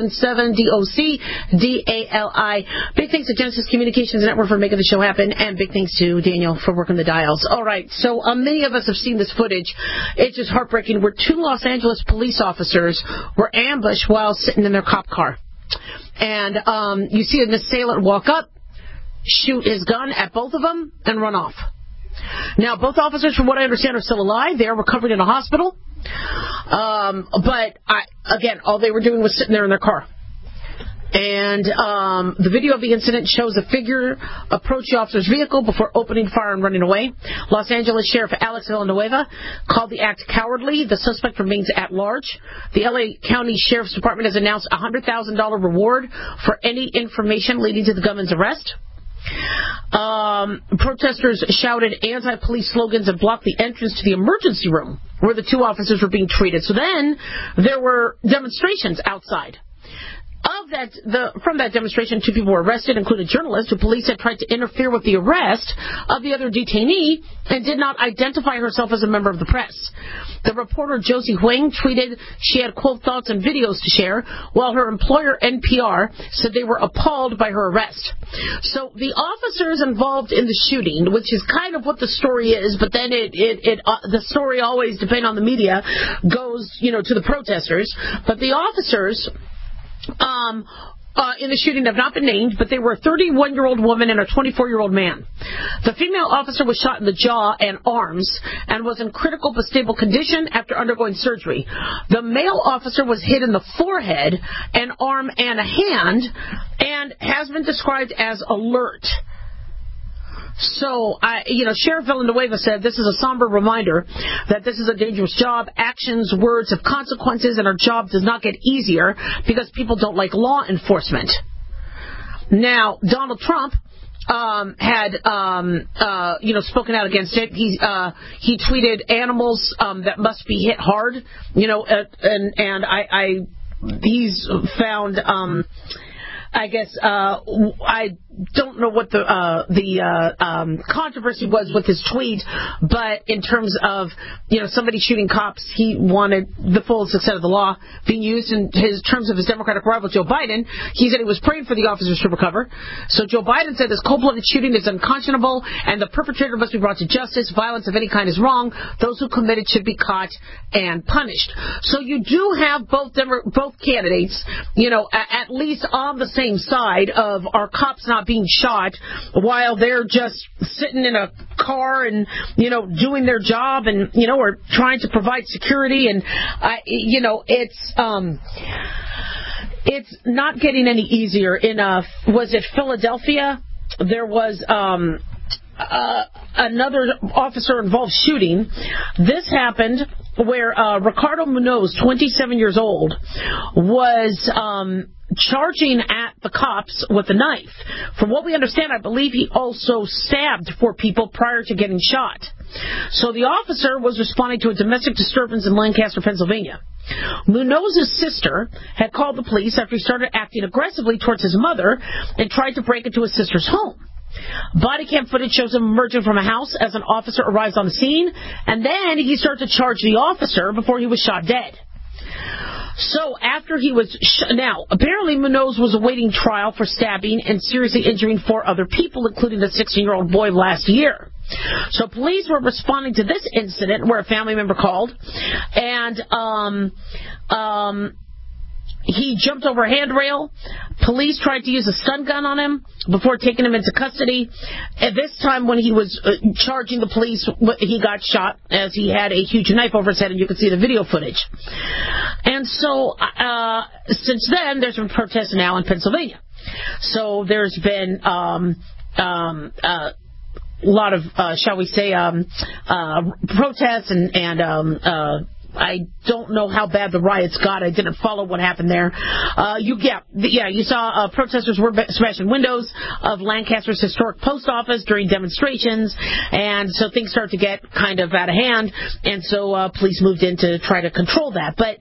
1-877-DOC-DALI. Big thanks to Genesis Communications Network for making the show happen, and big thanks to Daniel for working the dials. All right, so many of us have seen this footage. It's just heartbreaking, where 2 Los Angeles police officers were ambushed while sitting in their cop car. And you see an assailant walk up, shoot his gun at both of them, and run off. Now, both officers, from what I understand, are still alive. They are recovered in a hospital. But, again, all they were doing was sitting there in their car. And the video of the incident shows a figure approach the officer's vehicle before opening fire and running away. Los Angeles Sheriff Alex Villanueva called the act cowardly. The suspect remains at large. The L.A. County Sheriff's Department has announced a $100,000 reward for any information leading to the gunman's arrest. Protesters shouted anti-police slogans and blocked the entrance to the emergency room where the two officers were being treated. So then there were demonstrations outside. From that demonstration, 2 people were arrested, including a journalist who police had tried to interfere with the arrest of the other detainee and did not identify herself as a member of the press. The reporter Josie Huang tweeted she had, quote, thoughts and videos to share, while her employer, NPR, said they were appalled by her arrest. So the officers involved in the shooting, which is kind of what the story is, but then the story always, depending on the media, goes, to the protesters. But the officers in the shooting have not been named, but they were a 31-year-old woman and a 24-year-old man. The female officer was shot in the jaw and arms and was in critical but stable condition after undergoing surgery. The male officer was hit in the forehead, an arm, and a hand, and has been described as alert. So, Sheriff Villanueva said this is a somber reminder that this is a dangerous job. Actions, words have consequences, and our job does not get easier because people don't like law enforcement. Now, Donald Trump had spoken out against it. He tweeted animals that must be hit hard, he's found I don't know what the controversy was with his tweet, but in terms of somebody shooting cops, he wanted the full success of the law being used. In terms of his Democratic rival Joe Biden, he said he was praying for the officers to recover. So Joe Biden said this cold-blooded shooting is unconscionable and the perpetrator must be brought to justice. Violence of any kind is wrong. Those who committed should be caught and punished. So you do have both candidates, at least on the same side of our cops not being shot while they're just sitting in a car and doing their job and or trying to provide security, and it's not getting any easier. Was it Philadelphia? There was another officer-involved shooting. This happened where Ricardo Munoz, 27 years old, was charging at the cops with a knife. From what we understand, I believe he also stabbed 4 people prior to getting shot. So the officer was responding to a domestic disturbance in Lancaster, Pennsylvania. Munoz's sister had called the police after he started acting aggressively towards his mother and tried to break into his sister's home. Body cam footage shows him emerging from a house as an officer arrives on the scene, and then he started to charge the officer before he was shot dead. So after he was now, apparently Munoz was awaiting trial for stabbing and seriously injuring 4 other people, including a 16-year-old boy last year. So police were responding to this incident where a family member called, and he jumped over a handrail. Police tried to use a stun gun on him before taking him into custody. At this time, when he was charging the police, he got shot as he had a huge knife over his head, and you can see the video footage. And so, since then, there's been protests now in Pennsylvania. So there's been a lot of, shall we say, protests and I don't know how bad the riots got. I didn't follow what happened there. You saw protesters were smashing windows of Lancaster's historic post office during demonstrations, and so things started to get kind of out of hand, and so police moved in to try to control that. But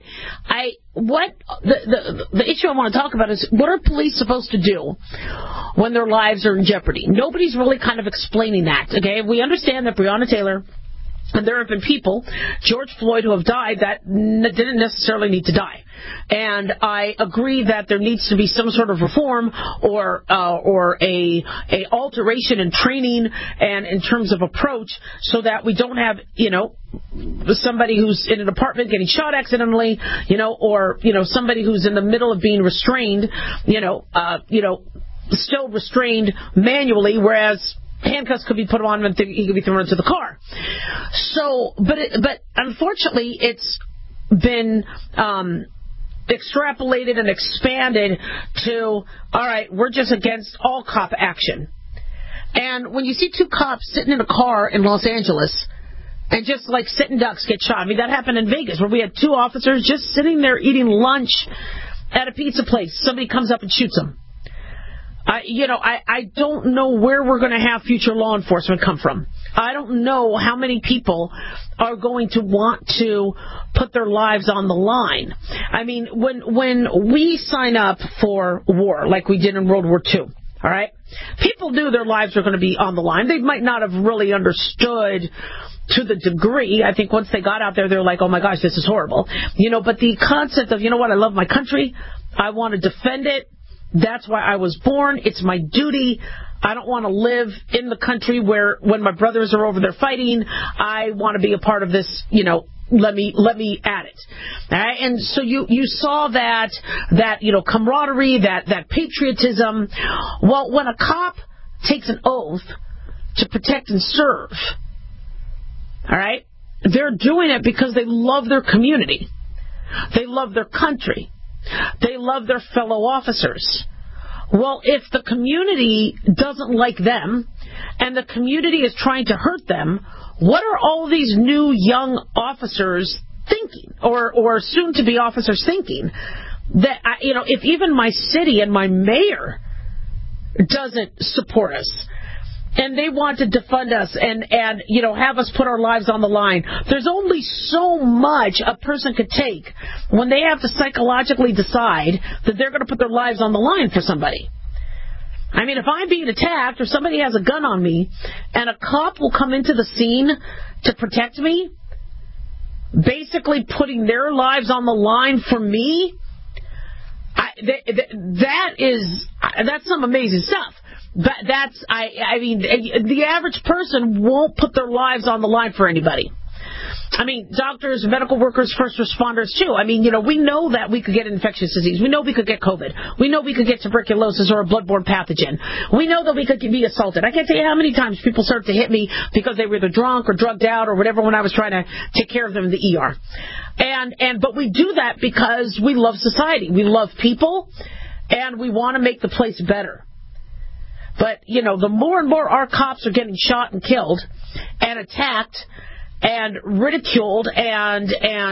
the issue I want to talk about is, what are police supposed to do when their lives are in jeopardy? Nobody's really kind of explaining that. Okay, we understand that Breonna Taylor, and there have been people, George Floyd, who have died that didn't necessarily need to die. And I agree that there needs to be some sort of reform or a alteration in training and in terms of approach, so that we don't have, somebody who's in an apartment getting shot accidentally, or somebody who's in the middle of being restrained, still restrained manually, whereas handcuffs could be put on him and he could be thrown into the car. So, but unfortunately, it's been extrapolated and expanded to, all right, we're just against all cop action. And when you see two cops sitting in a car in Los Angeles and just like sitting ducks get shot, I mean, that happened in Vegas where we had two officers just sitting there eating lunch at a pizza place. Somebody comes up and shoots them. I don't know where we're going to have future law enforcement come from. I don't know how many people are going to want to put their lives on the line. I mean, when we sign up for war, like we did in World War II, all right, people knew their lives were going to be on the line. They might not have really understood to the degree. I think once they got out there, they're like, oh my gosh, this is horrible. But the concept of, you know what, I love my country. I want to defend it. That's why I was born. It's my duty. I don't want to live in the country where when my brothers are over there fighting, I want to be a part of this, let me at it. All right? And so you saw that camaraderie, that patriotism. Well, when a cop takes an oath to protect and serve, all right, they're doing it because they love their community. They love their country. They love their fellow officers. Well, if the community doesn't like them and the community is trying to hurt them, what are all these new young officers thinking, or soon-to-be officers thinking? That, if even my city and my mayor doesn't support us, and they want to defund us and have us put our lives on the line. There's only so much a person could take when they have to psychologically decide that they're going to put their lives on the line for somebody. I mean, if I'm being attacked or somebody has a gun on me and a cop will come into the scene to protect me, basically putting their lives on the line for me, that's some amazing stuff. But the average person won't put their lives on the line for anybody. I mean, doctors, medical workers, first responders, too. I mean, we know that we could get infectious disease. We know we could get COVID. We know we could get tuberculosis or a bloodborne pathogen. We know that we could be assaulted. I can't tell you how many times people started to hit me because they were either drunk or drugged out or whatever when I was trying to take care of them in the ER. But we do that because we love society. We love people, and we want to make the place better. But, the more and more our cops are getting shot and killed and attacked and ridiculed and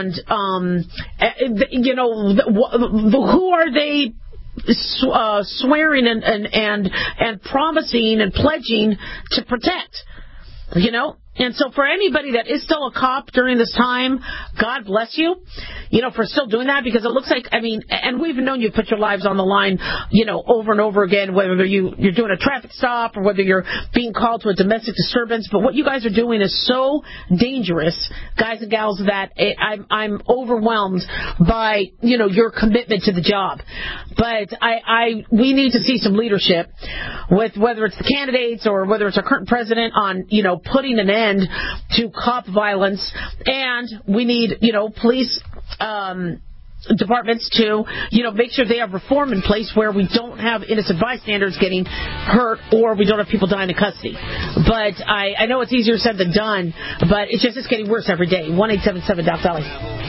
who are they swearing and promising and pledging to protect? And so for anybody that is still a cop during this time, God bless you, for still doing that, because it looks like, and we've known you put your lives on the line, over and over again, whether you're doing a traffic stop or whether you're being called to a domestic disturbance. But what you guys are doing is so dangerous, guys and gals, that I'm overwhelmed by, your commitment to the job. But we need to see some leadership with whether it's the candidates or whether it's our current president on, putting an end to cop violence, and we need, police departments to, make sure they have reform in place where we don't have innocent bystanders getting hurt or we don't have people dying in custody. But I know it's easier said than done, but it's getting worse every day. 1-877-DOC-DOLLY.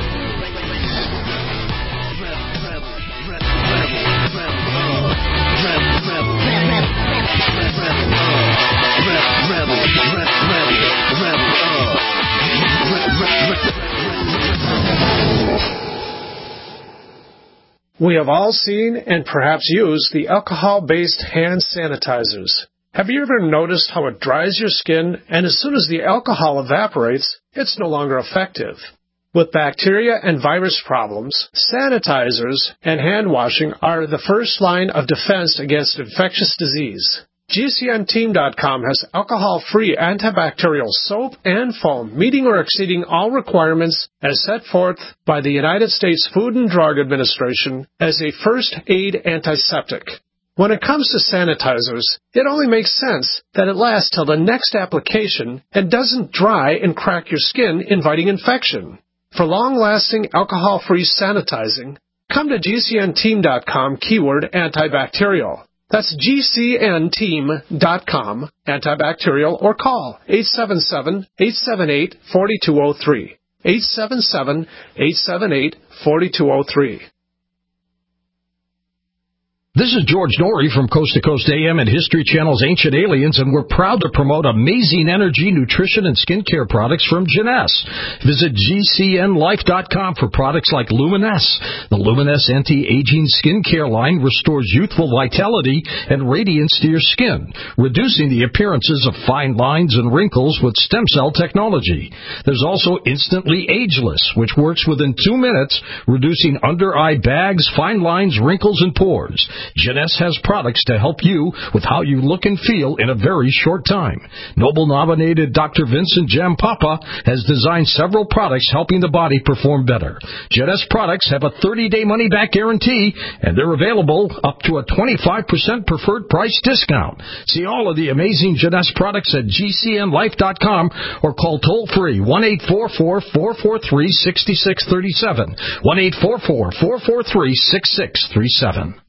We have all seen and perhaps used the alcohol-based hand sanitizers. Have you ever noticed how it dries your skin, and as soon as the alcohol evaporates, it's no longer effective? With bacteria and virus problems, sanitizers and hand washing are the first line of defense against infectious disease. GCNteam.com has alcohol-free antibacterial soap and foam, meeting or exceeding all requirements as set forth by the United States Food and Drug Administration as a first-aid antiseptic. When it comes to sanitizers, it only makes sense that it lasts till the next application and doesn't dry and crack your skin, inviting infection. For long-lasting alcohol-free sanitizing, come to GCNteam.com keyword antibacterial. That's GCNteam.com, antibacterial, or call 877-878-4203. 877-878-4203. This is George Norrie from Coast to Coast AM and History Channel's Ancient Aliens, and we're proud to promote amazing energy, nutrition, and skincare products from Jeunesse. Visit GCNlife.com for products like Luminesse. The Luminesse anti-aging skincare line restores youthful vitality and radiance to your skin, reducing the appearances of fine lines and wrinkles with stem cell technology. There's also Instantly Ageless, which works within 2 minutes, reducing under-eye bags, fine lines, wrinkles, and pores. Jeunesse has products to help you with how you look and feel in a very short time. Nobel-nominated Dr. Vincent Jampapa has designed several products helping the body perform better. Jeunesse products have a 30-day money-back guarantee, and they're available up to a 25% preferred price discount. See all of the amazing Jeunesse products at GCNlife.com or call toll-free 1-844-443-6637, 1-844-443-6637.